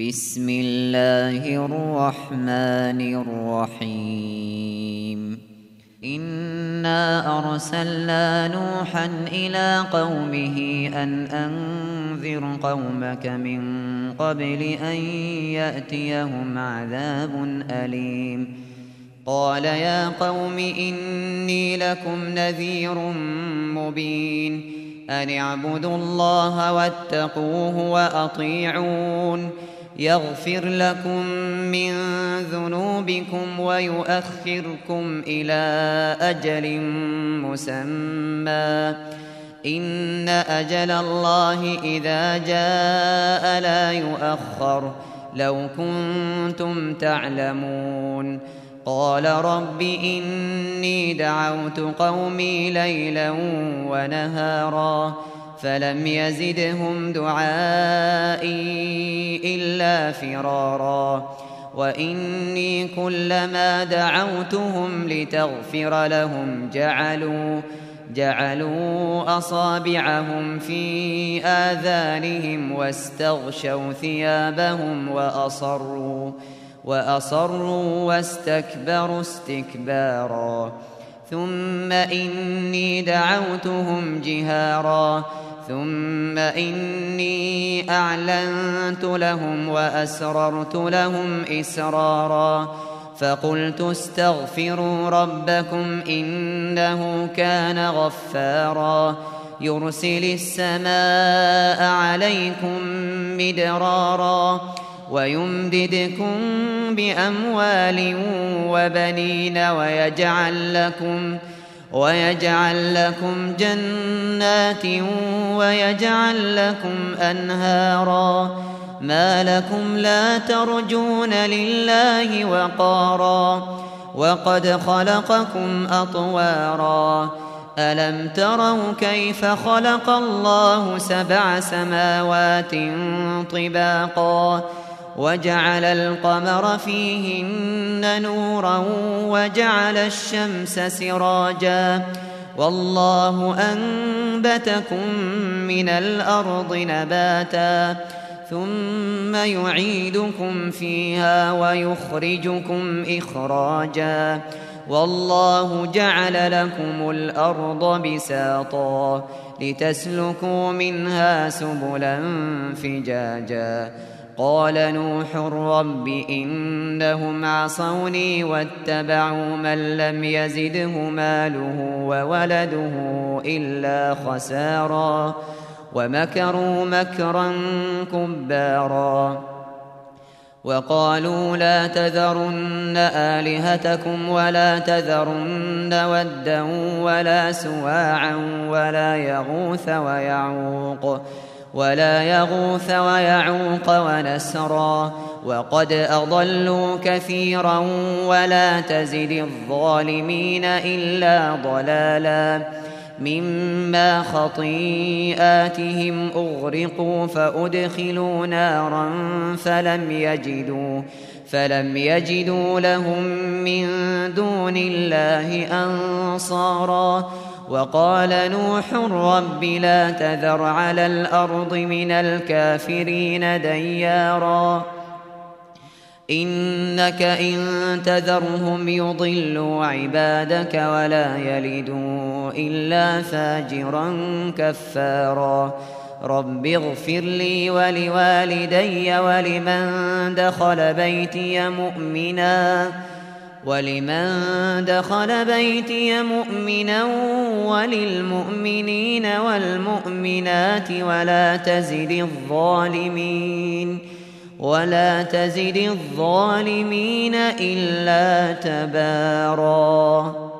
بسم الله الرحمن الرحيم إنا أرسلنا نوحا إلى قومه أن أنذر قومك من قبل أن يأتيهم عذاب أليم قال يا قوم إني لكم نذير مبين أن اعبدوا الله واتقوه وأطيعون يغفر لكم من ذنوبكم ويؤخركم إلى أجل مسمى إن أجل الله إذا جاء لا يؤخر لو كنتم تعلمون قال رب إني دعوت قومي ليلا ونهارا فلم يزدهم دعائي إلا فرارا وإني كلما دعوتهم لتغفر لهم جعلوا أصابعهم في آذانهم واستغشوا ثيابهم وأصروا واستكبروا استكبارا ثم إني دعوتهم جهارا ثم إني أعلنت لهم وأسررت لهم إسرارا فقلت استغفروا ربكم إنه كان غفارا يرسل السماء عليكم مدرارا ويمددكم بأموال وبنين ويجعل لكم جنات ويجعل لكم أنهارا ما لكم لا ترجون لله وقارا وقد خلقكم أطوارا ألم تروا كيف خلق الله 7 سماوات طباقا وجعل القمر فيهن نورا وجعل الشمس سراجا والله أنبتكم من الأرض نباتا ثم يعيدكم فيها ويخرجكم إخراجا والله جعل لكم الأرض بساطا لتسلكوا منها سبلا فجاجا قال نوح رب إنهم عصوني واتبعوا من لم يزده ماله وولده إلا خسارا ومكروا مكرا كبارا وقالوا لا تذرن آلهتكم ولا تذرن ودا ولا سواعا ولا يغوث ويعوق ونسرا وقد أضلوا كثيرا ولا تزد الظالمين إلا ضلالا مما خطيئاتهم أغرقوا فأدخلوا نارا فلم يجدوا لهم من دون الله أنصارا وقال نوح رب لا تذر على الأرض من الكافرين ديارا إنك إن تذرهم يضلوا عبادك ولا يلدوا إلا فاجرا كفارا رب اغفر لي ولوالدي ولمن دخل بيتي مؤمنا وللمؤمنين والمؤمنات ولا تزد الظالمين إلا تبارا.